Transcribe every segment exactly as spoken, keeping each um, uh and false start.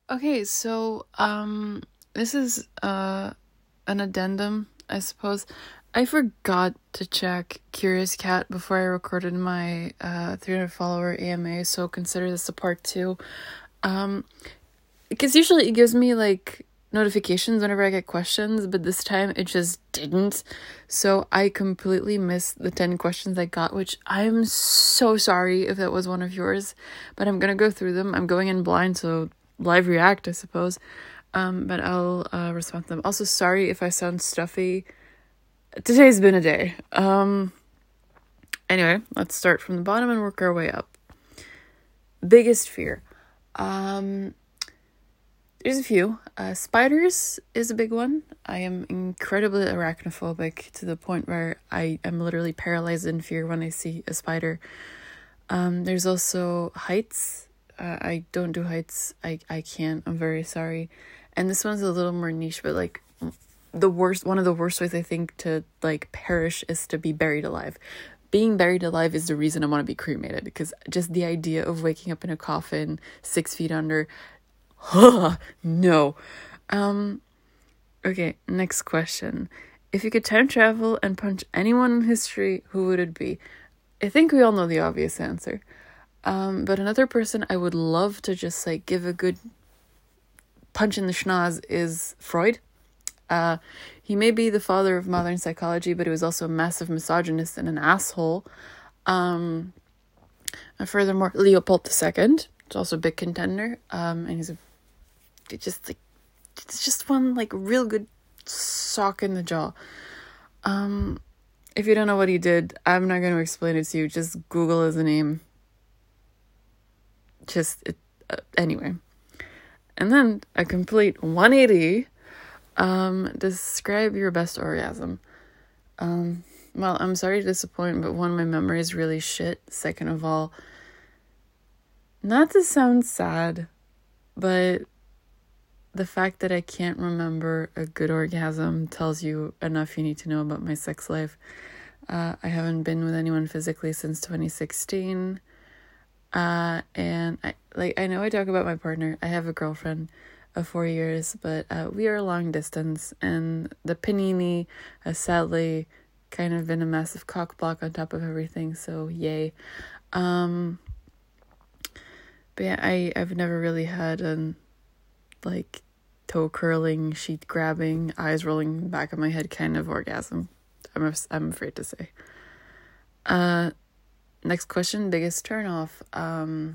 Okay, so um this is uh an addendum, I suppose. I forgot to check Curious Cat before I recorded my uh three hundred follower A M A, so consider this a part two. Um because usually it gives me like notifications whenever I get questions, but this time it just didn't. So I completely missed the ten questions I got, which I'm so sorry if that was one of yours, but I'm gonna go through them. I'm going in blind, so live react, I suppose. Um, but I'll uh, respond to them. Also, sorry if I sound stuffy. Today's been a day. Um, anyway, let's start from the bottom and work our way up. Biggest fear. Um, there's a few. Uh, spiders is a big one. I am incredibly arachnophobic to the point where I am literally paralyzed in fear when I see a spider. Um, there's also heights. Uh, I don't do heights. I, I can't. I'm very sorry. And this one's a little more niche, but like the worst, one of the worst ways I think to like perish is to be buried alive. Being buried alive is the reason I want to be cremated, because just the idea of waking up in a coffin six feet under, huh, no. Um, okay, next question. If you could time travel and punch anyone in history, who would it be? I think we all know the obvious answer. Um, but another person I would love to just like give a good punch in the schnoz is Freud. Uh, he may be the father of modern psychology, but he was also a massive misogynist and an asshole. Um, and furthermore, Leopold the Second, is also a big contender. Um, and he's a, just like, it's just one like real good sock in the jaw. Um, if you don't know what he did, I'm not going to explain it to you. Just Google his name. Just it, uh, anyway, and then a complete one eighty. Um, describe your best orgasm. Um, well, I'm sorry to disappoint, but one, my memory is really shit. Second of all, not to sound sad, but the fact that I can't remember a good orgasm tells you enough you need to know about my sex life. Uh, I haven't been with anyone physically since twenty sixteen. Uh, and I, like, I know I talk about my partner. I have a girlfriend of four years, but, uh, we are long distance, and the panini has sadly kind of been a massive cock block on top of everything. So yay. Um, but yeah, I, I've never really had an, like, toe curling, sheet grabbing, eyes rolling back of my head kind of orgasm. I'm, I'm afraid to say. Uh, Next question, biggest turnoff. Um,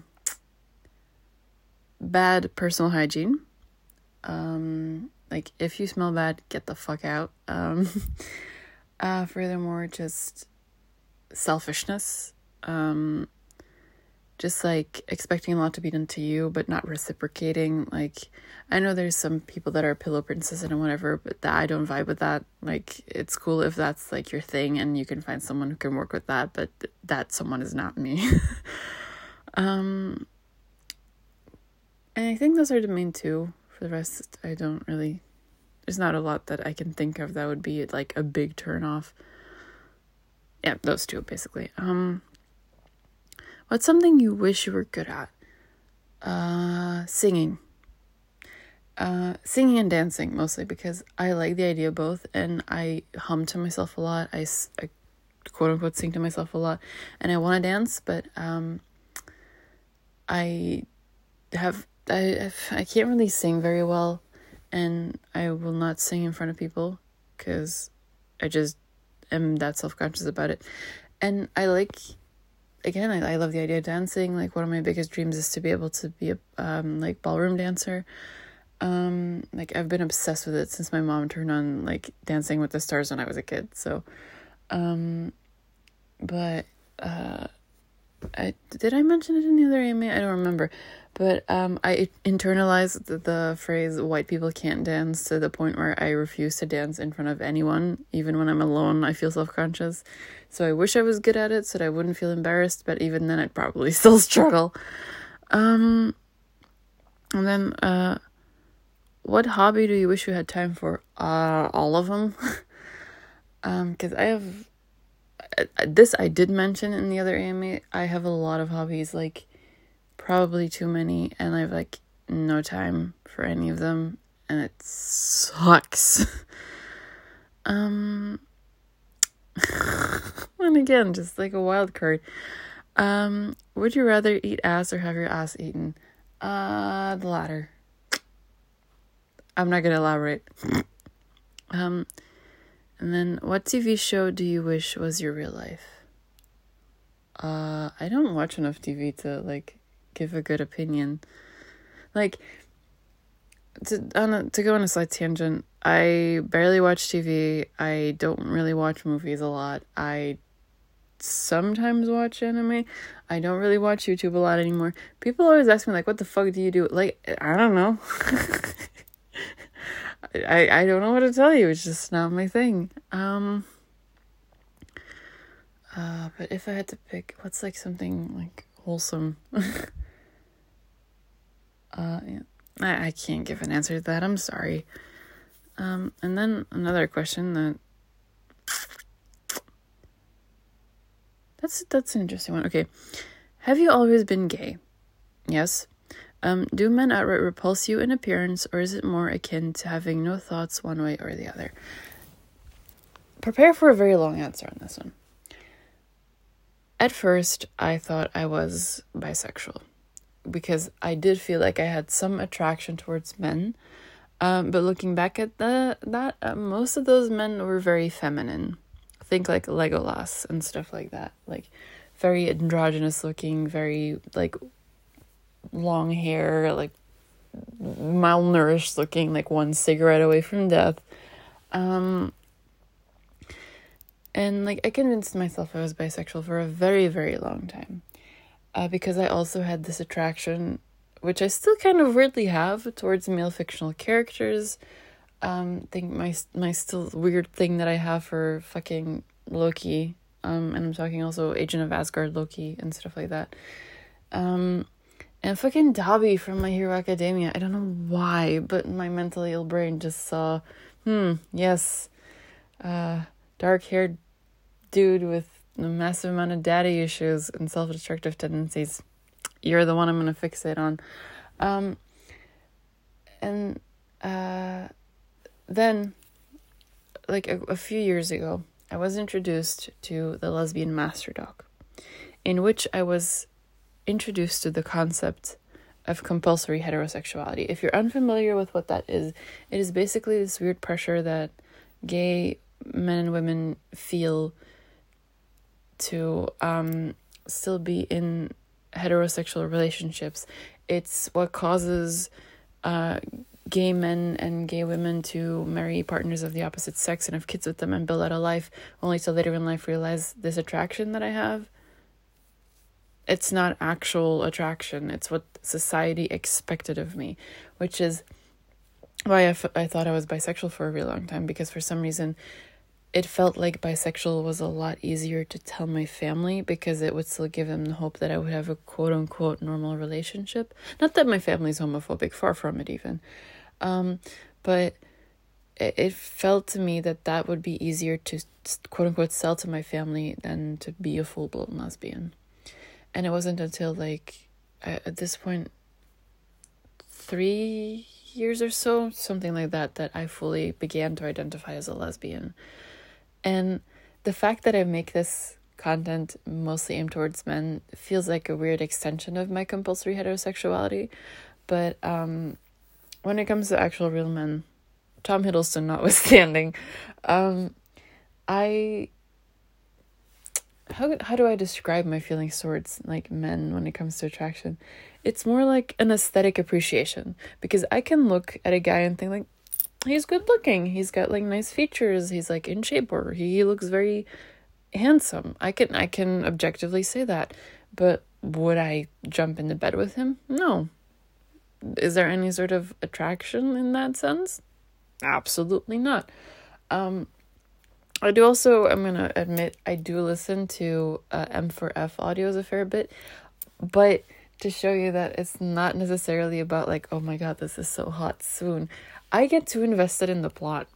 bad personal hygiene. Um, like, if you smell bad, get the fuck out. Um, uh, furthermore, just selfishness. Um, just, like, expecting a lot to be done to you, but not reciprocating. Like, I know there's some people that are pillow princess and whatever, but that, I don't vibe with that. Like, it's cool if that's, like, your thing and you can find someone who can work with that, but th- that someone is not me. um, and I think those are the main two. For the rest, I don't really... There's not a lot that I can think of that would be, like, a big turn-off. Yeah, those two, basically. Um... What's something you wish you were good at? Uh, singing. Uh, singing and dancing, mostly, because I like the idea of both, and I hum to myself a lot. I, I quote-unquote sing to myself a lot, and I want to dance, but um, I have... I, I can't really sing very well, and I will not sing in front of people, because I just am that self-conscious about it. And I like... Again, I, I love the idea of dancing. Like, one of my biggest dreams is to be able to be a um like ballroom dancer. Um, like, I've been obsessed with it since my mom turned on like Dancing with the Stars when I was a kid. So, um, but uh, I did I mention it in the other A M A? I don't remember. But um, I internalized the, the phrase "white people can't dance" to the point where I refuse to dance in front of anyone, even when I'm alone. I feel self-conscious. So I wish I was good at it so that I wouldn't feel embarrassed, but even then I'd probably still struggle. Um, and then, uh, what hobby do you wish you had time for? Uh, all of them. um, because I have, this I did mention in the other A M A, I have a lot of hobbies, like, probably too many, and I've, like, no time for any of them, and it sucks. um, and again, just like a wild card. Um, would you rather eat ass or have your ass eaten? Uh, the latter. I'm not gonna elaborate. um, and then, what T V show do you wish was your real life? Uh, I don't watch enough T V to, like, give a good opinion. Like, to on a, to go on a slight tangent, I barely watch T V. I don't really watch movies a lot. I sometimes watch anime. I don't really watch YouTube a lot anymore. People always ask me, like, what the fuck do you do? Like, I don't know. I, I don't know what to tell you. It's just not my thing. Um... Uh, but if I had to pick, what's like something like wholesome? uh, yeah. I, I can't give an answer to that. I'm sorry. Um, and then another question that that's that's an interesting one. Okay, have you always been gay? Yes. Um, do men outright repulse you in appearance, or is it more akin to having no thoughts one way or the other? Prepare for a very long answer on this one. At first, I thought I was bisexual because I did feel like I had some attraction towards men. Um, but looking back at the that, uh, most of those men were very feminine. Think like Legolas and stuff like that. Like very androgynous looking, very like long hair, like malnourished looking, like one cigarette away from death. Um... And, like, I convinced myself I was bisexual for a very, very long time. Uh, because I also had this attraction, which I still kind of weirdly have, towards male fictional characters. Um, think my my still weird thing that I have for fucking Loki. Um, and I'm talking also Agent of Asgard Loki and stuff like that. Um, and fucking Dobby from My Hero Academia. I don't know why, but my mentally ill brain just saw, hmm, yes, uh, dark-haired dude with a massive amount of daddy issues and self-destructive tendencies. You're the one I'm going to fixate on. Um, and uh, then, like a, a few years ago, I was introduced to the Lesbian Master Doc, in which I was introduced to the concept of compulsory heterosexuality. If you're unfamiliar with what that is, it is basically this weird pressure that gay men and women feel to um still be in heterosexual relationships. It's what causes uh gay men and gay women to marry partners of the opposite sex and have kids with them and build out a life, only to later in life realize this attraction that I have, it's not actual attraction. It's what society expected of me, which is why I, f- I thought I was bisexual for a really long time, because for some reason it felt like bisexual was a lot easier to tell my family, because it would still give them the hope that I would have a quote-unquote normal relationship. Not that my family's homophobic, far from it even. Um, but it, it felt to me that that would be easier to quote-unquote sell to my family than to be a full-blown lesbian. And it wasn't until like, at this point, three years or so, something like that, that I fully began to identify as a lesbian. And the fact that I make this content mostly aimed towards men feels like a weird extension of my compulsory heterosexuality. But um, when it comes to actual real men, Tom Hiddleston notwithstanding, um, I... How how do I describe my feelings towards like men when it comes to attraction? It's more like an aesthetic appreciation, because I can look at a guy and think like, he's good looking, he's got like nice features, he's like in shape, or he looks very handsome. I can I can objectively say that, but would I jump into bed with him? No. Is there any sort of attraction in that sense? Absolutely not. Um. I do also, I'm going to admit, I do listen to uh, M four F audios a fair bit, but to show you that it's not necessarily about like, oh my god, this is so hot soon. I get too invested in the plot.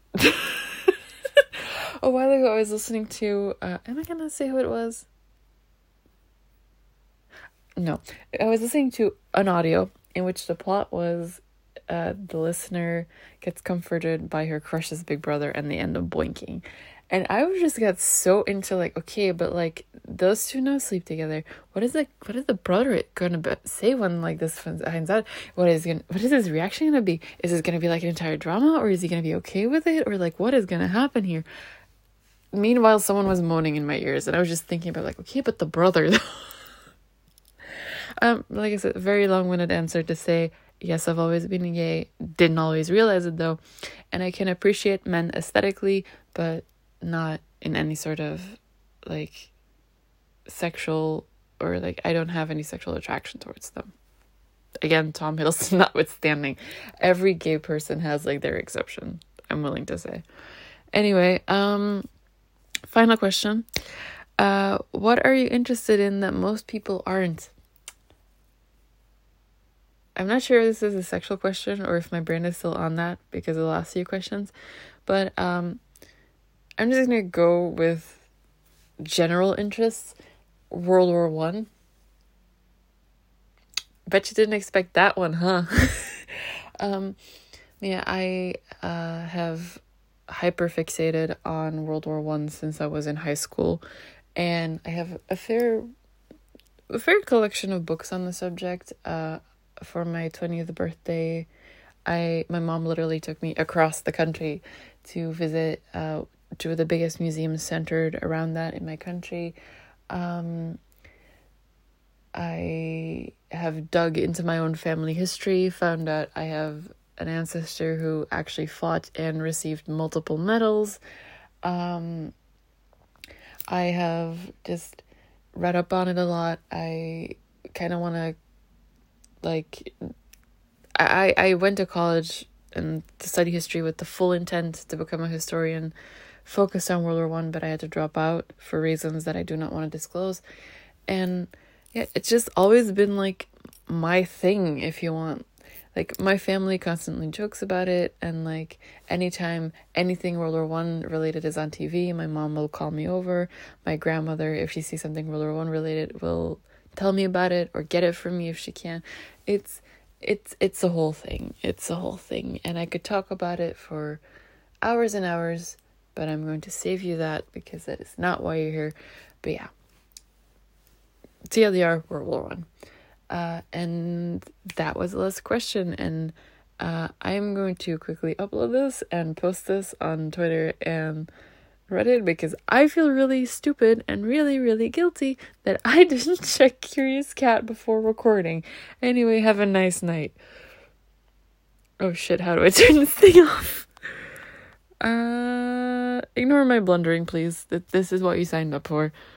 A while ago, I was listening to, uh, am I going to say who it was? No. I was listening to an audio in which the plot was uh, the listener gets comforted by her crush's big brother and they end up boinking. And I was just got so into like, okay, but like those two now sleep together. What is it? What is the brother gonna be, say when like this finds out? What is gonna? What is his reaction gonna be? Is this gonna be like an entire drama, or is he gonna be okay with it, or like what is gonna happen here? Meanwhile, someone was moaning in my ears, and I was just thinking about like, okay, but the brother. um, like I said, very long-winded answer to say yes. I've always been gay. Didn't always realize it though, and I can appreciate men aesthetically, but not in any sort of like sexual or like I don't have any sexual attraction towards them. Again, Tom Hiddleston notwithstanding, every gay person has like their exception, I'm willing to say. Anyway, um final question. Uh what are you interested in that most people aren't? I'm not sure if this is a sexual question or if my brain is still on that because of the last few questions, but um I'm just gonna go with general interests. World War One. Bet you didn't expect that one, huh? um, yeah, I uh, have hyper fixated on World War One since I was in high school, and I have a fair, a fair collection of books on the subject. Uh, for my twentieth birthday, I my mom literally took me across the country to visit uh. two of the biggest museums centered around that in my country. Um, I have dug into my own family history, found out I have an ancestor who actually fought and received multiple medals. Um, I have just read up on it a lot. I kind of want to, like, I, I went to college and to study history with the full intent to become a historian, focused on World War One, but I had to drop out for reasons that I do not want to disclose. And yeah, it's just always been like my thing, if you want. Like my family constantly jokes about it, and like anytime anything World War One related is on T V, my mom will call me over. My grandmother, if she sees something World War One related, will tell me about it or get it from me if she can. It's it's it's a whole thing. It's a whole thing, and I could talk about it for hours and hours. But I'm going to save you that because that is not why you're here. But yeah, T L D R, World War One, uh, and that was the last question. And uh, I'm going to quickly upload this and post this on Twitter and Reddit because I feel really stupid and really, really guilty that I didn't check Curious Cat before recording. Anyway, have a nice night. Oh shit! How do I turn this thing off? Uh, ignore my blundering, please. That this is what you signed up for.